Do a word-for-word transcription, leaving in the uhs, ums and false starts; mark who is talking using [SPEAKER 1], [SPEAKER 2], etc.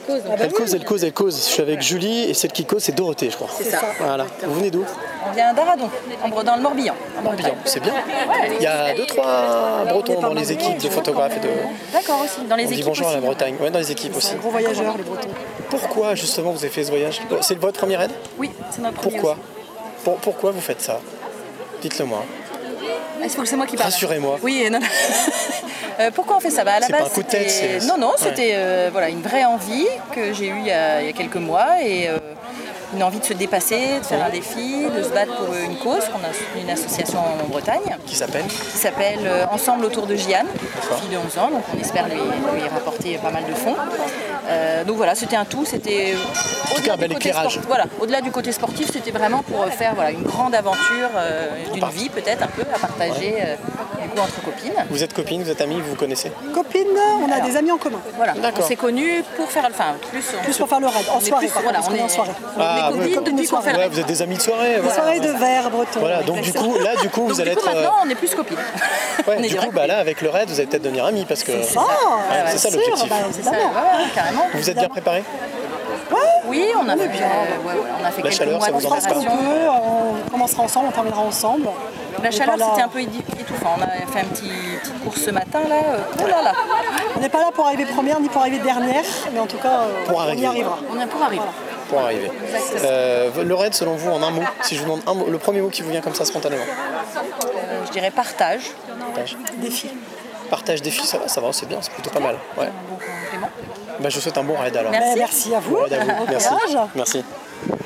[SPEAKER 1] cause. Donc.
[SPEAKER 2] Ah bah
[SPEAKER 3] Elle cause, elle cause, elle cause. Je suis avec Julie et celle qui cause, c'est Dorothée, je crois.
[SPEAKER 1] C'est ça.
[SPEAKER 3] Voilà. Vous venez d'où?
[SPEAKER 1] On vient d'Aradon, en- dans le Morbihan. en
[SPEAKER 3] Morbihan,
[SPEAKER 1] Bretagne.
[SPEAKER 3] c'est bien. Il y a deux, trois Bretons dans les équipes de photographes et de.
[SPEAKER 1] D'accord aussi, dans les
[SPEAKER 3] On dit
[SPEAKER 1] équipes
[SPEAKER 3] bonjour à
[SPEAKER 1] aussi.
[SPEAKER 3] la Bretagne, ouais, dans les équipes aussi.
[SPEAKER 2] C'est un gros voyageur, les Bretons.
[SPEAKER 3] Pourquoi justement vous avez fait ce voyage? C'est votre premier raid?
[SPEAKER 1] Oui, c'est notre premier
[SPEAKER 3] Pourquoi
[SPEAKER 1] aussi.
[SPEAKER 3] Pour- Pourquoi vous faites ça? Dites-le moi.
[SPEAKER 1] Est-ce que c'est moi qui parle?
[SPEAKER 3] Rassurez-moi.
[SPEAKER 1] Oui, non. non. Euh, pourquoi on fait ça? Bah, à la
[SPEAKER 3] C'est
[SPEAKER 1] base,
[SPEAKER 3] pas un coup de tête,
[SPEAKER 1] c'était-
[SPEAKER 3] c'est-
[SPEAKER 1] Non, non,
[SPEAKER 3] Ouais.
[SPEAKER 1] c'était euh, voilà, une vraie envie que j'ai eue il y a, il y a quelques mois et euh, une envie de se dépasser, de faire un défi, de se battre pour une cause qu'on a soutenu, une association en Bretagne
[SPEAKER 3] Qui s'appelle?
[SPEAKER 1] qui s'appelle euh, Ensemble autour de Gianne, fille de onze ans, donc on espère lui, lui rapporter pas mal de fonds. Euh, donc voilà, c'était un tout, c'était
[SPEAKER 3] En tout cas, un bel éclairage.
[SPEAKER 1] Voilà, au-delà du côté sportif, c'était vraiment pour faire voilà, une grande aventure euh, d'une vie peut-être un peu à partager euh, du coup entre copines.
[SPEAKER 3] Vous êtes copine, vous êtes amie, vous vous connaissez?
[SPEAKER 2] Copine, on a
[SPEAKER 1] Alors.
[SPEAKER 2] des amis en commun.
[SPEAKER 1] Voilà,
[SPEAKER 3] D'accord.
[SPEAKER 1] on s'est connus pour faire, enfin plus, on
[SPEAKER 2] Plus
[SPEAKER 1] se-
[SPEAKER 2] pour faire le raid, en
[SPEAKER 1] on est
[SPEAKER 2] soirée.
[SPEAKER 1] plus-
[SPEAKER 2] par
[SPEAKER 1] voilà,
[SPEAKER 2] contre,
[SPEAKER 1] on
[SPEAKER 2] parce qu'on
[SPEAKER 1] est
[SPEAKER 2] en soirée.
[SPEAKER 3] Ah,
[SPEAKER 1] on est
[SPEAKER 3] ouais.
[SPEAKER 1] copines depuis qu'on fait le
[SPEAKER 3] Ouais,
[SPEAKER 1] raid.
[SPEAKER 3] vous êtes des amis de soirée.
[SPEAKER 2] Des
[SPEAKER 3] voilà.
[SPEAKER 2] soirées de verre breton.
[SPEAKER 3] Voilà, donc du coup, là, du coup,
[SPEAKER 1] Donc
[SPEAKER 3] vous allez
[SPEAKER 1] du coup
[SPEAKER 3] être. euh,
[SPEAKER 1] maintenant on est plus copines.
[SPEAKER 3] Ouais,
[SPEAKER 1] on est
[SPEAKER 3] du coup,
[SPEAKER 1] direct.
[SPEAKER 3] bah là, avec le raid, vous allez peut-être devenir amis parce que.
[SPEAKER 2] Ça,
[SPEAKER 3] Ouais,
[SPEAKER 2] bien
[SPEAKER 3] c'est ça
[SPEAKER 2] sûr,
[SPEAKER 3] l'objectif.
[SPEAKER 2] bah,
[SPEAKER 1] C'est ça,
[SPEAKER 2] évidemment.
[SPEAKER 1] ouais, ouais, carrément.
[SPEAKER 3] Vous êtes bien préparé?
[SPEAKER 1] Oui, on a fait,
[SPEAKER 2] bien.
[SPEAKER 1] euh, ouais, ouais, on a fait
[SPEAKER 3] La
[SPEAKER 1] quelques
[SPEAKER 3] chaleur,
[SPEAKER 1] mois
[SPEAKER 3] ça
[SPEAKER 1] de
[SPEAKER 3] vous embête pas?
[SPEAKER 1] préparation.
[SPEAKER 2] On commencera ensemble, on terminera ensemble.
[SPEAKER 1] La
[SPEAKER 2] On
[SPEAKER 1] chaleur,
[SPEAKER 2] est pas là-
[SPEAKER 1] c'était un peu édi- étouffant. On a fait une petit, petite course ce matin là. euh, Oh là là,
[SPEAKER 2] On n'est pas là pour arriver première ni pour arriver dernière, mais en tout cas, euh,
[SPEAKER 3] Pour
[SPEAKER 2] on
[SPEAKER 3] arriver.
[SPEAKER 2] y arrivera.
[SPEAKER 1] on est pour arriver.
[SPEAKER 3] Pour arriver. Euh, le raid, selon vous, en un mot, si je vous demande un mot, le premier mot qui vous vient comme ça spontanément.
[SPEAKER 1] Euh, je dirais partage.
[SPEAKER 3] Partage.
[SPEAKER 2] Défi.
[SPEAKER 3] Partage défi, ça va, ça va, c'est bien, c'est plutôt pas mal. Ouais.
[SPEAKER 1] Un bon complément.
[SPEAKER 3] Bah, je vous souhaite un bon raid alors.
[SPEAKER 1] Merci.
[SPEAKER 2] Ben, merci à vous.
[SPEAKER 3] Bon raid à vous.
[SPEAKER 2] Bon
[SPEAKER 3] Merci.
[SPEAKER 2] courage.
[SPEAKER 3] Merci.